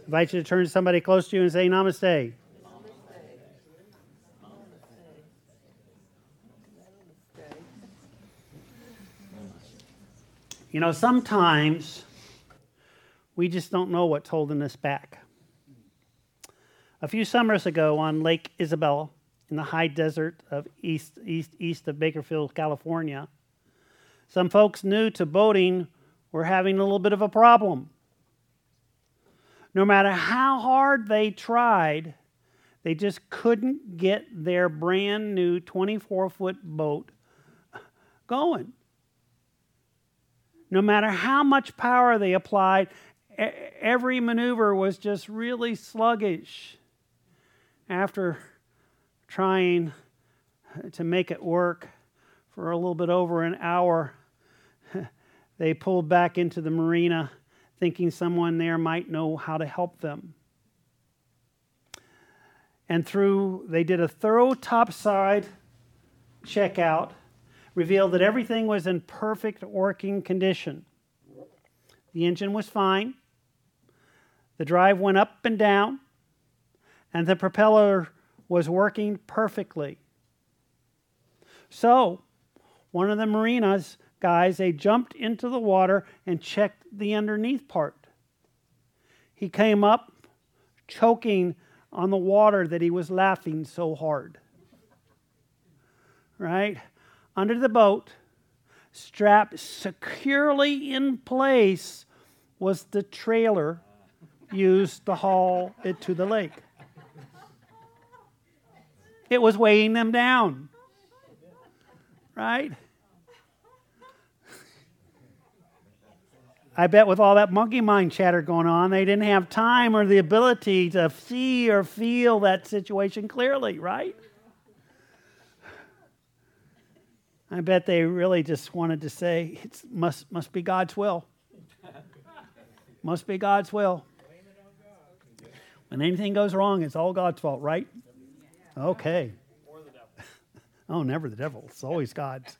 invite you to turn to somebody close to you and say namaste. You know, sometimes we just don't know what's holding us back. A few summers ago on Lake Isabel in the high desert of east of Bakersfield, California, some folks new to boating were having a little bit of a problem. No matter how hard they tried, they just couldn't get their brand new 24-foot boat going. No matter how much power they applied, every maneuver was just really sluggish. After trying to make it work for a little bit over an hour, they pulled back into the marina thinking someone there might know how to help them. And they did a thorough topside checkout, revealed that everything was in perfect working condition. The engine was fine. The drive went up and down, and the propeller was working perfectly. So, one of the marinas guys, they jumped into the water and checked the underneath part. He came up choking on the water that he was laughing so hard. Right? Under the boat, strapped securely in place, was the trailer used to haul it to the lake. It was weighing them down. Right? I bet with all that monkey mind chatter going on, they didn't have time or the ability to see or feel that situation clearly, right? I bet they really just wanted to say, it must be God's will. Must be God's will. When anything goes wrong, it's all God's fault, right? Okay. Or the devil. Oh, never the devil. It's always God's.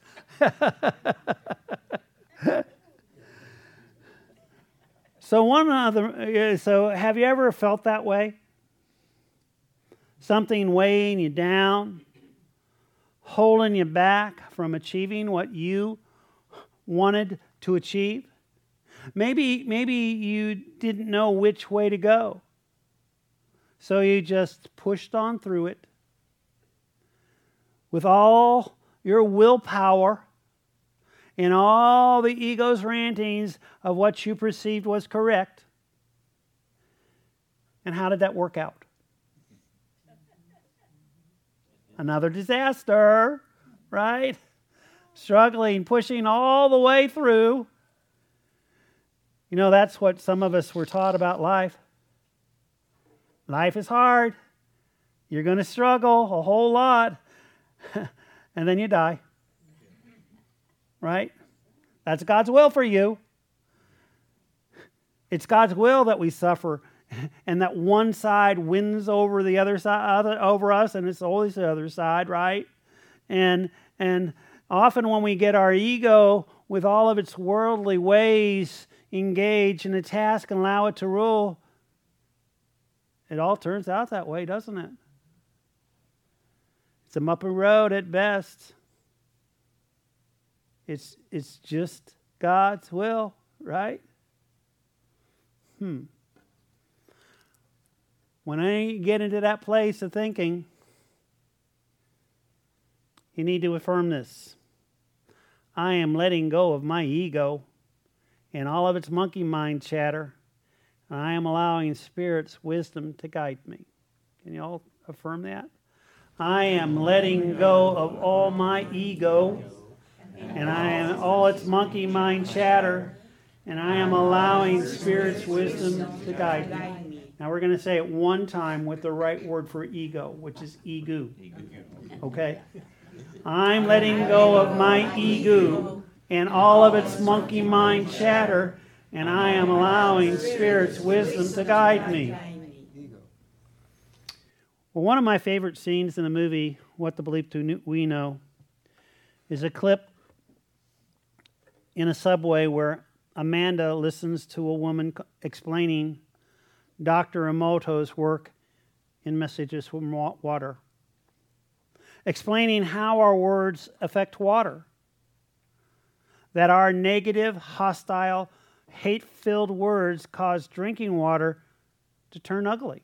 So have you ever felt that way? Something weighing you down, holding you back from achieving what you wanted to achieve? Maybe you didn't know which way to go, so you just pushed on through it with all your willpower and all the ego's rantings of what you perceived was correct. And how did that work out? Another disaster, right? Struggling, pushing all the way through. You know, that's what some of us were taught about life. Life is hard. You're going to struggle a whole lot. And then you die. Right? That's God's will for you. It's God's will that we suffer and that one side wins over the other side, over us, and it's always the other side, right? And often when we get our ego with all of its worldly ways engaged in a task and allow it to rule, it all turns out that way, doesn't it? It's a muppy road at best. It's just God's will, right? When I get into that place of thinking, you need to affirm this. I am letting go of my ego and all of its monkey mind chatter, and I am allowing Spirit's wisdom to guide me. Can you all affirm that? I am letting go of all my ego and I am all its monkey mind chatter, and I am allowing Spirit's wisdom to guide me. Now we're going to say it one time with the right word for ego, which is ego. Okay? I'm letting go of my ego and all of its monkey mind chatter, and I am allowing Spirit's wisdom to guide me. Well, one of my favorite scenes in the movie, What the Bleep Do We Know, is a clip in a subway where Amanda listens to a woman explaining Dr. Emoto's work in Messages from Water, explaining how our words affect water. That our negative, hostile, hate-filled words cause drinking water to turn ugly,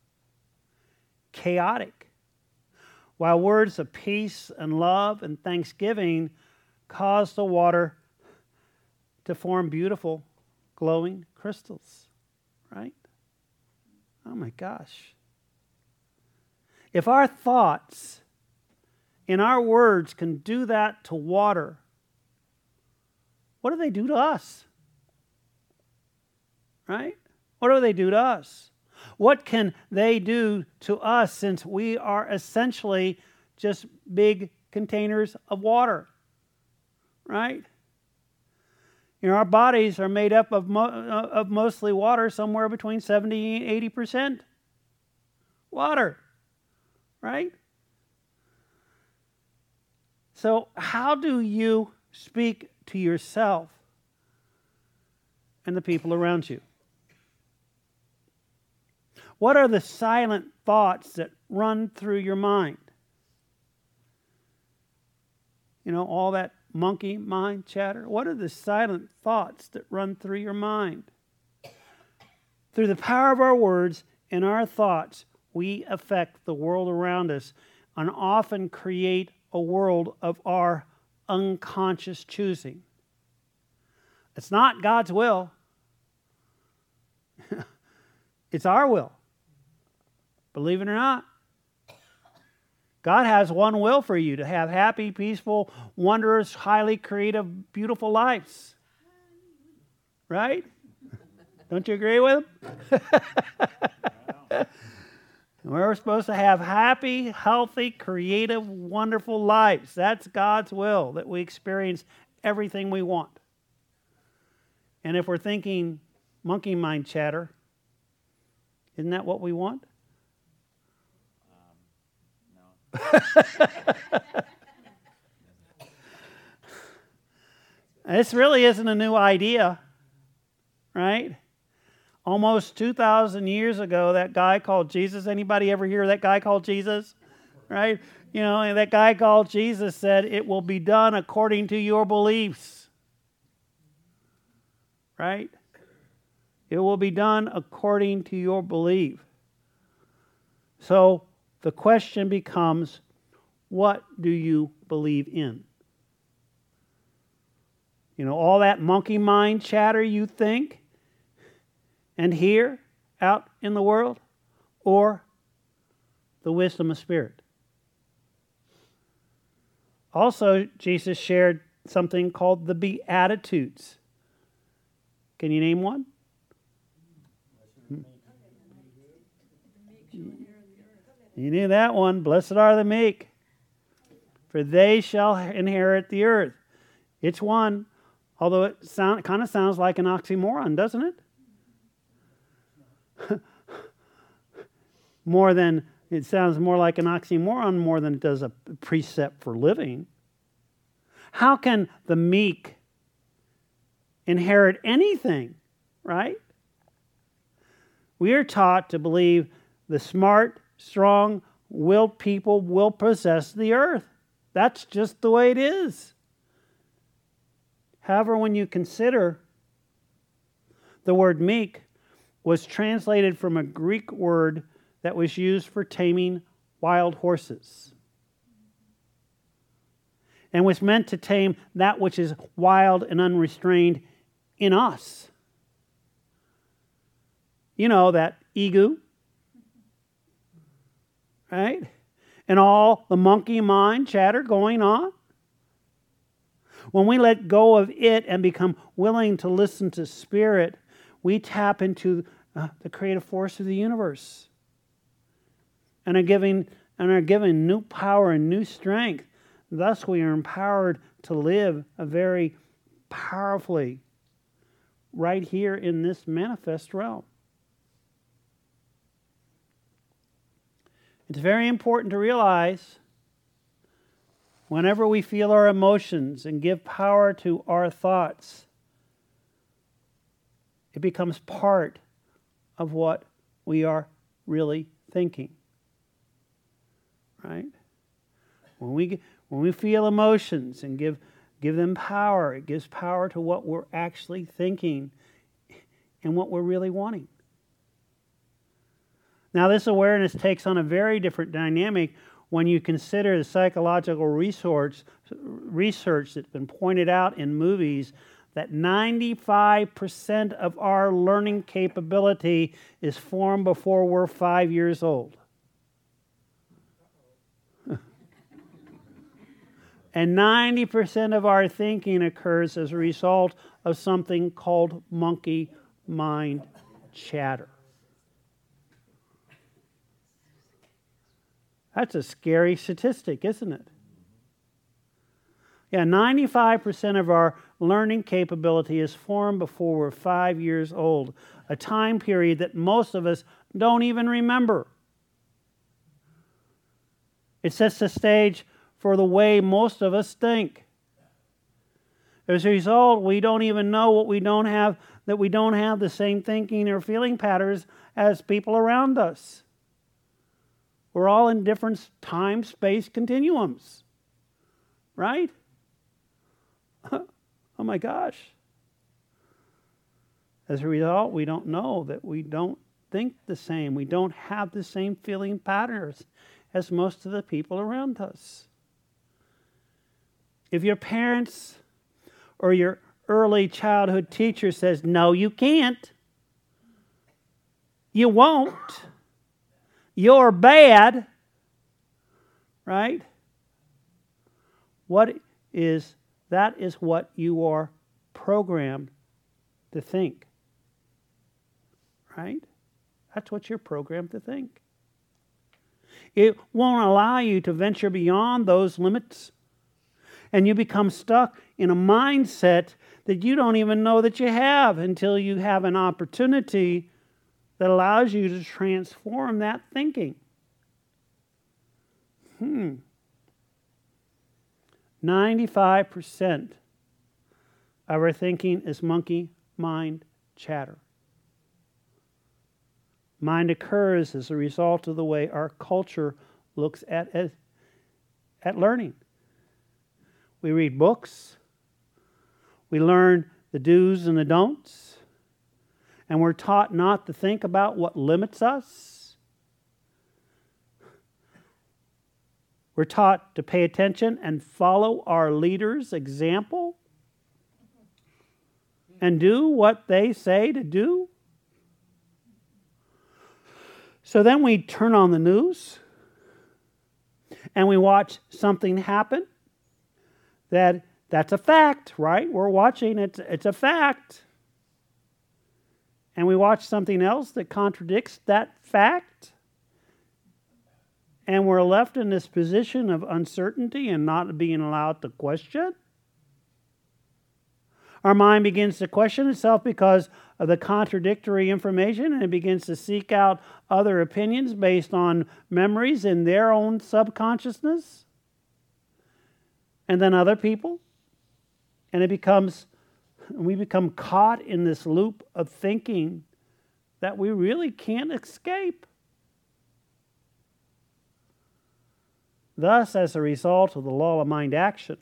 chaotic, while words of peace and love and thanksgiving cause the water to form beautiful, glowing crystals, right? Oh my gosh. If our thoughts and our words can do that to water, what do they do to us? Right? What do they do to us? What can they do to us, since we are essentially just big containers of water? Right? You know, our bodies are made up of mostly water, somewhere between 70 and 80% water. Right? So how do you speak to yourself and the people around you? What are the silent thoughts that run through your mind? You know, all that monkey mind chatter. What are the silent thoughts that run through your mind? Through the power of our words and our thoughts, we affect the world around us and often create a world of our unconscious choosing. It's not God's will. It's our will. Believe it or not. God has one will for you, to have happy, peaceful, wondrous, highly creative, beautiful lives. Right? Don't you agree with him? We're supposed to have happy, healthy, creative, wonderful lives. That's God's will, that we experience everything we want. And if we're thinking monkey mind chatter, isn't that what we want? No. This really isn't a new idea, right? Almost 2,000 years ago, that guy called Jesus. Anybody ever hear that guy called Jesus? Right? You know, and that guy called Jesus said, "It will be done according to your beliefs." Right? It will be done according to your belief. So the question becomes, what do you believe in? You know, all that monkey mind chatter you think and hear out in the world, or the wisdom of Spirit? Also, Jesus shared something called the Beatitudes. Can you name one? You knew that one. Blessed are the meek, for they shall inherit the earth. It's one, although it kind of sounds like an oxymoron, doesn't it? It sounds more like an oxymoron more than it does a precept for living. How can the meek inherit anything, right? We are taught to believe the smart, strong-willed people will possess the earth. That's just the way it is. However, when you consider the word meek was translated from a Greek word that was used for taming wild horses, and was meant to tame that which is wild and unrestrained in us. You know, that ego, right? And all the monkey mind chatter going on. When we let go of it and become willing to listen to Spirit, we tap into the creative force of the universe and are given new power and new strength. Thus, we are empowered to live a very powerfully right here in this manifest realm. It's very important to realize whenever we feel our emotions and give power to our thoughts, it becomes part of what we are really thinking. Right? When we feel emotions and give them power, it gives power to what we're actually thinking and what we're really wanting. Now, this awareness takes on a very different dynamic when you consider the psychological research that's been pointed out in movies that 95% of our learning capability is formed before we're 5 years old. And 90% of our thinking occurs as a result of something called monkey mind chatter. That's a scary statistic, isn't it? Yeah, 95% of our learning capability is formed before we're 5 years old, a time period that most of us don't even remember. It sets the stage for the way most of us think. As a result, we don't even know that we don't have the same thinking or feeling patterns as people around us. We're all in different time-space continuums. Right? Oh my gosh. As a result, we don't know that we don't think the same. We don't have the same feeling patterns as most of the people around us. If your parents or your early childhood teacher says, no, you can't, you won't, you're bad, right? That is what you are programmed to think, right? That's what you're programmed to think. It won't allow you to venture beyond those limits. And you become stuck in a mindset that you don't even know that you have until you have an opportunity that allows you to transform that thinking. 95% of our thinking is monkey mind chatter. Mind occurs as a result of the way our culture looks at learning. We read books, we learn the do's and the don'ts, and we're taught not to think about what limits us. We're taught to pay attention and follow our leader's example and do what they say to do. So then we turn on the news and we watch something happen that's a fact, right? We're watching it's a fact. And we watch something else that contradicts that fact. And we're left in this position of uncertainty and not being allowed to question. Our mind begins to question itself because of the contradictory information, and it begins to seek out other opinions based on memories in their own subconsciousness, and then other people. And we become caught in this loop of thinking that we really can't escape. Thus, as a result of the law of mind action,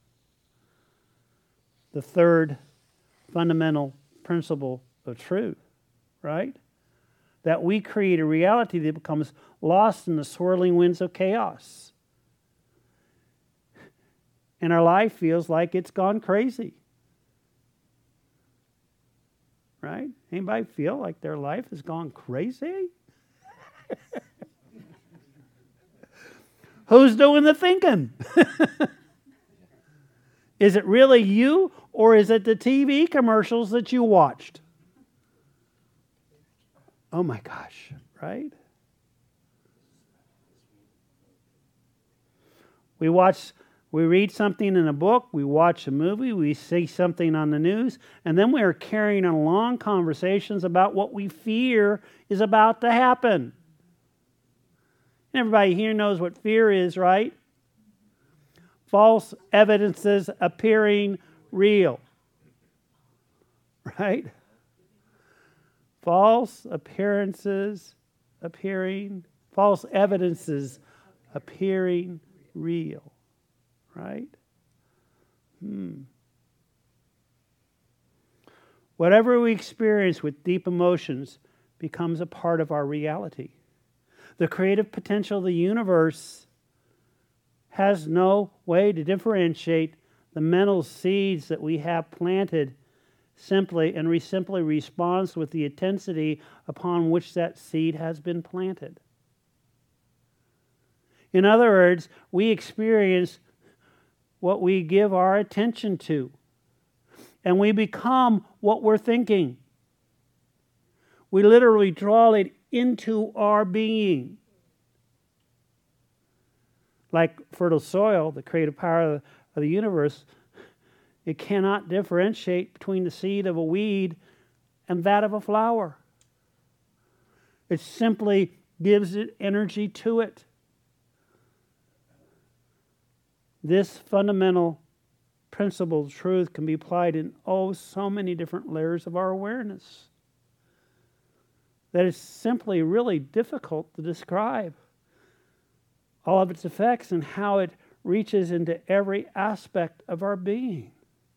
the third fundamental principle of truth, right? That we create a reality that becomes lost in the swirling winds of chaos. And our life feels like it's gone crazy. Right? Anybody feel like their life has gone crazy? Who's doing the thinking? Is it really you, or is it the TV commercials that you watched? Oh my gosh, right? We read something in a book, we watch a movie, we see something on the news, and then we are carrying on long conversations about what we fear is about to happen. Everybody here knows what fear is, right? False evidences appearing real. Right? False appearances appearing, false evidences appearing real. Right? Whatever we experience with deep emotions becomes a part of our reality. The creative potential of the universe has no way to differentiate the mental seeds that we have planted simply responds with the intensity upon which that seed has been planted. In other words, we experience what we give our attention to, and we become what we're thinking. We literally draw it into our being. Like fertile soil, the creative power of the universe, it cannot differentiate between the seed of a weed and that of a flower. It simply gives it energy to it. This fundamental principle of truth can be applied in so many different layers of our awareness that it's simply really difficult to describe all of its effects and how it reaches into every aspect of our being.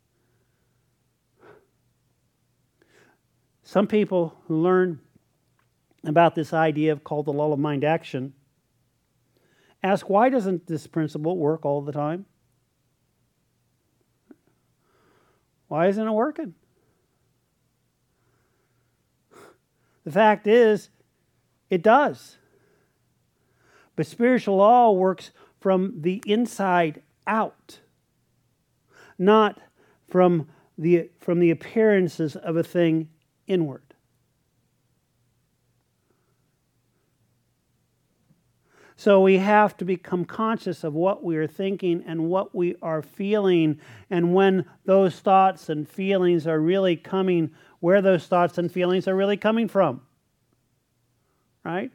Some people who learn about this idea called the law of mind action ask, why doesn't this principle work all the time? Why isn't it working? The fact is, it does. But spiritual law works from the inside out, not from the appearances of a thing inward. So we have to become conscious of what we are thinking and what we are feeling, and when those thoughts and feelings are really coming, where those thoughts and feelings are really coming from. Right?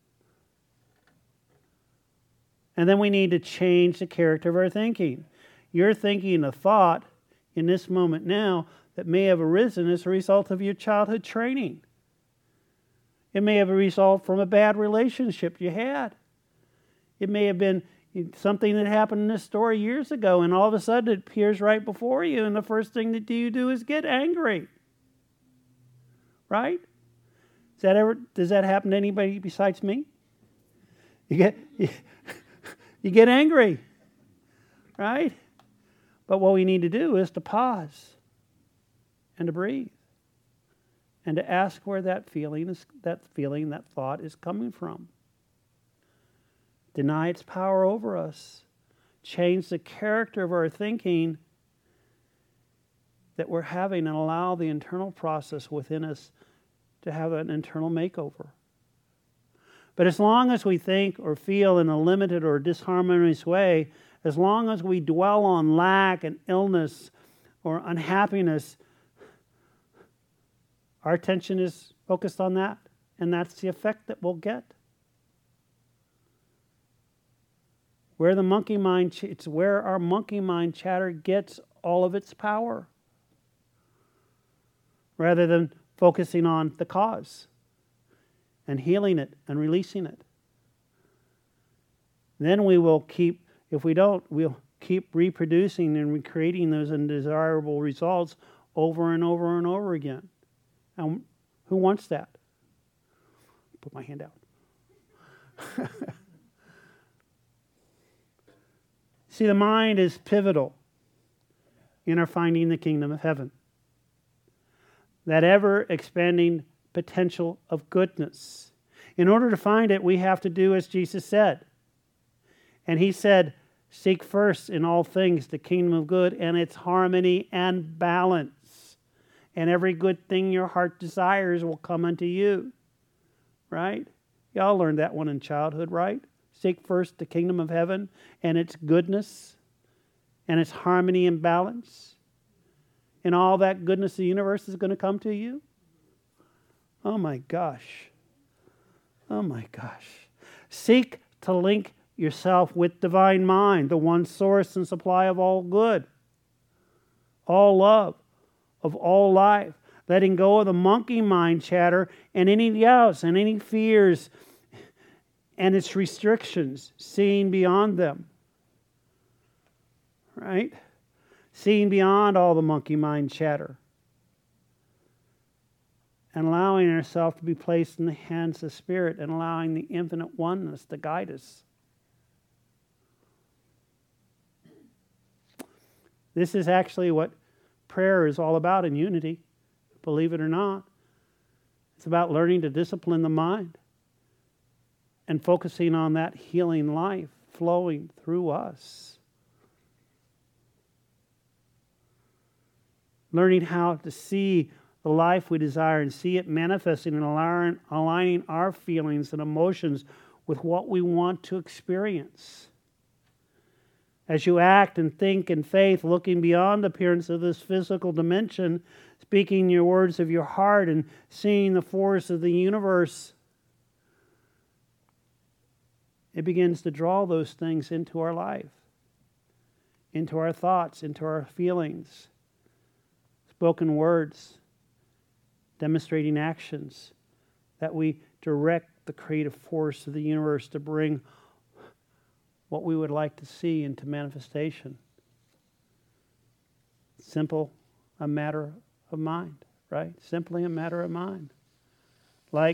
And then we need to change the character of our thinking. You're thinking a thought in this moment now that may have arisen as a result of your childhood training. It may have a result from a bad relationship you had. It may have been something that happened in this story years ago, and all of a sudden it appears right before you, and the first thing that you do is get angry. Right? Does that happen to anybody besides me? You get angry. Right? But what we need to do is to pause and to breathe and to ask where that thought is coming from. Deny its power over us. Change the character of our thinking that we're having and allow the internal process within us to have an internal makeover. But as long as we think or feel in a limited or disharmonious way, as long as we dwell on lack and illness or unhappiness, our attention is focused on that, and that's the effect that we'll get. It's where our monkey mind chatter gets all of its power, rather than focusing on the cause and healing it and releasing it. Then we'll keep reproducing and recreating those undesirable results over and over and over again. And who wants that? Put my hand out. See, the mind is pivotal in our finding the kingdom of heaven. That ever-expanding potential of goodness. In order to find it, we have to do as Jesus said. And He said, seek first in all things the kingdom of good and its harmony and balance. And every good thing your heart desires will come unto you. Right? Y'all learned that one in childhood, right? Seek first the kingdom of heaven and its goodness and its harmony and balance. And all that goodness of the universe is going to come to you. Oh my gosh. Oh my gosh. Seek to link yourself with divine mind, the one source and supply of all good, all love, of all life. Letting go of the monkey mind chatter and any doubts and any fears and its restrictions, seeing beyond them. Right? Seeing beyond all the monkey mind chatter. And allowing ourselves to be placed in the hands of Spirit and allowing the infinite oneness to guide us. This is actually what prayer is all about in unity, believe it or not. It's about learning to discipline the mind and focusing on that healing life flowing through us. Learning how to see the life we desire and see it manifesting and aligning our feelings and emotions with what we want to experience. As you act and think in faith, looking beyond the appearance of this physical dimension, speaking your words of your heart and seeing the force of the universe, it begins to draw those things into our life, into our thoughts, into our feelings, spoken words, demonstrating actions, that we direct the creative force of the universe to bring what we would like to see into manifestation. Simple, a matter of mind, right? Simply a matter of mind. Like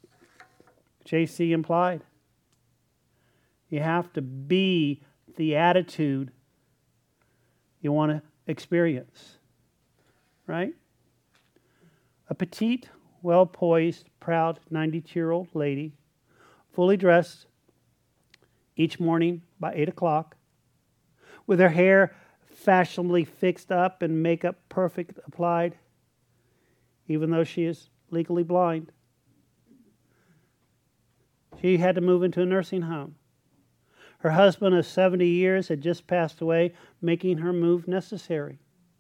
JC implied. You have to be the attitude you want to experience, right? A petite, well-poised, proud 92-year-old lady, fully dressed, each morning by 8 o'clock, with her hair fashionably fixed up and makeup perfect applied, even though she is legally blind. She had to move into a nursing home. Her husband of 70 years had just passed away, making her move necessary.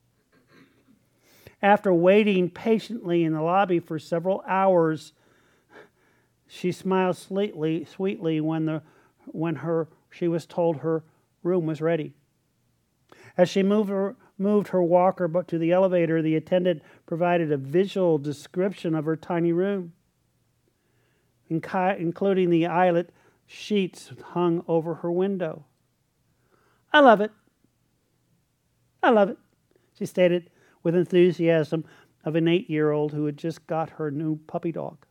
After waiting patiently in the lobby for several hours, she smiled sweetly when she was told her room was ready. As she moved her walker to the elevator, the attendant provided a visual description of her tiny room, including the eyelet sheets hung over her window. "I love it. I love it," she stated with enthusiasm of an 8-year-old who had just got her new puppy dog.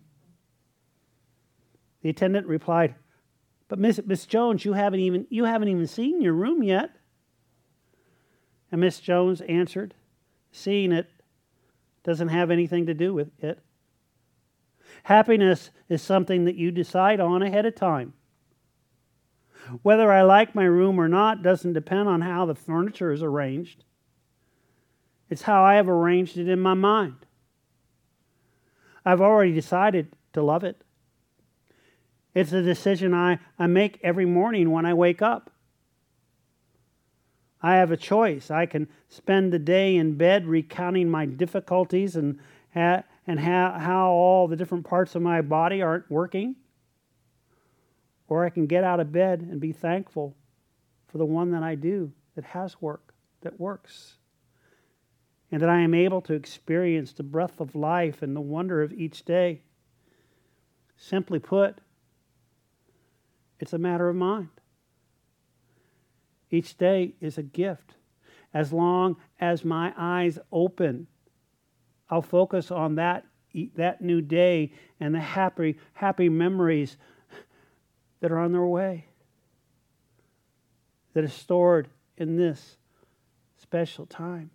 The attendant replied, "But Miss Jones, you haven't even seen your room yet." And Miss Jones answered, "Seeing it doesn't have anything to do with it. Happiness is something that you decide on ahead of time. Whether I like my room or not doesn't depend on how the furniture is arranged. It's how I have arranged it in my mind. I've already decided to love it. It's a decision I make every morning when I wake up. I have a choice. I can spend the day in bed recounting my difficulties and how all the different parts of my body aren't working. Or I can get out of bed and be thankful for the one that I do that has work, that works. And that I am able to experience the breath of life and the wonder of each day. Simply put, it's a matter of mind. Each day is a gift. As long as my eyes open, I'll focus on that new day and the happy memories that are on their way, that are stored in this special time.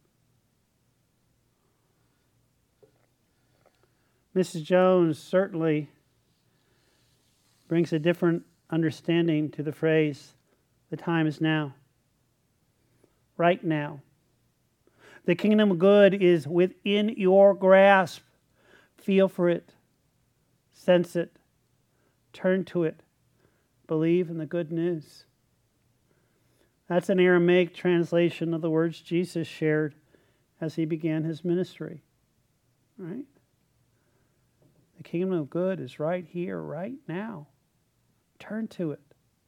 Mrs. Jones certainly brings a different understanding to the phrase, "The time is now." Right now. The kingdom of good is within your grasp. Feel for it. Sense it. Turn to it. Believe in the good news. That's an Aramaic translation of the words Jesus shared as he began his ministry. Right? The kingdom of good is right here, right now. Turn to it.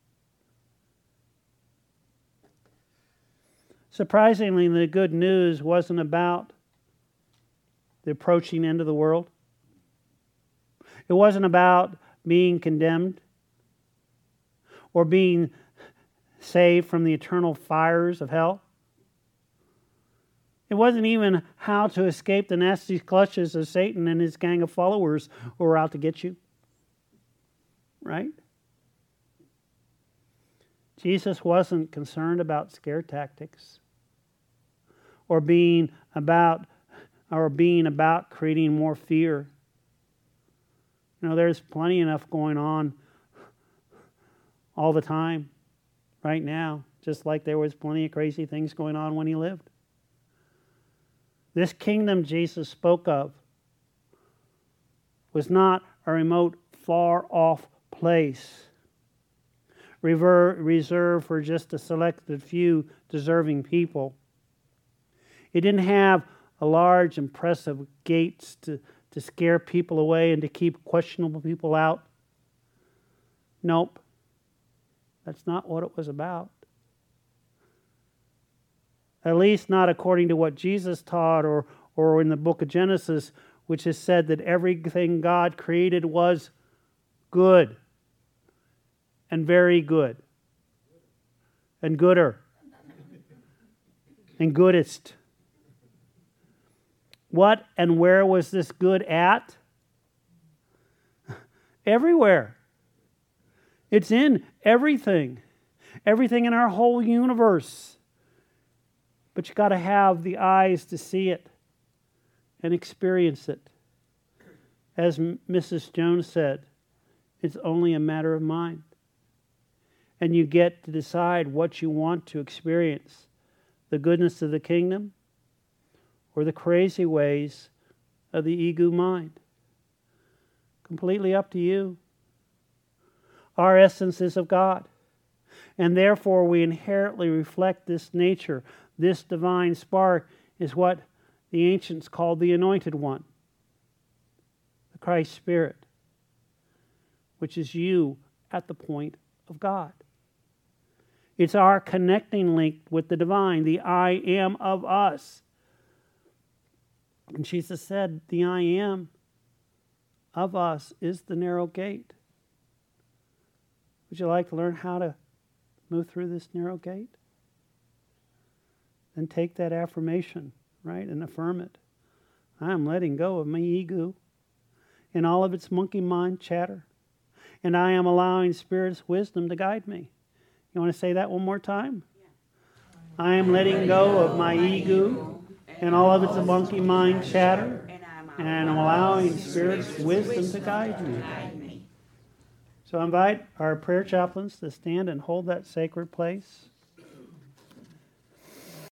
Surprisingly, the good news wasn't about the approaching end of the world. It wasn't about being condemned or being saved from the eternal fires of hell. It wasn't even how to escape the nasty clutches of Satan and his gang of followers who were out to get you. Right? Jesus wasn't concerned about scare tactics or being about creating more fear. You know, there's plenty enough going on all the time right now, just like there was plenty of crazy things going on when he lived. This kingdom Jesus spoke of was not a remote, far-off place reserved for just a selected few deserving people. It didn't have a large, impressive gates to scare people away and to keep questionable people out. Nope. That's not what it was about. At least not according to what Jesus taught or in the book of Genesis, which is said that everything God created was good and very good and gooder and goodest. What and where was this good at? Everywhere. It's in everything. Everything in our whole universe. But you got to have the eyes to see it and experience it. As Mrs. Jones said, it's only a matter of mind. And you get to decide what you want to experience. The goodness of the kingdom or the crazy ways of the ego mind. Completely up to you. Our essence is of God. And therefore we inherently reflect this nature. This divine spark is what the ancients called the Anointed One. The Christ Spirit. Which is you at the point of God. It's our connecting link with the divine. The I am of us. And Jesus said, the I am of us is the narrow gate. Would you like to learn how to move through this narrow gate? Then take that affirmation, right, and affirm it. I am letting go of my ego and all of its monkey mind chatter. And I am allowing Spirit's wisdom to guide me. You want to say that one more time? Yeah. I am letting go of my ego and all of its monkey mind chatter. And I'm allowing Spirit's wisdom to guide me. So I invite our prayer chaplains to stand and hold that sacred place.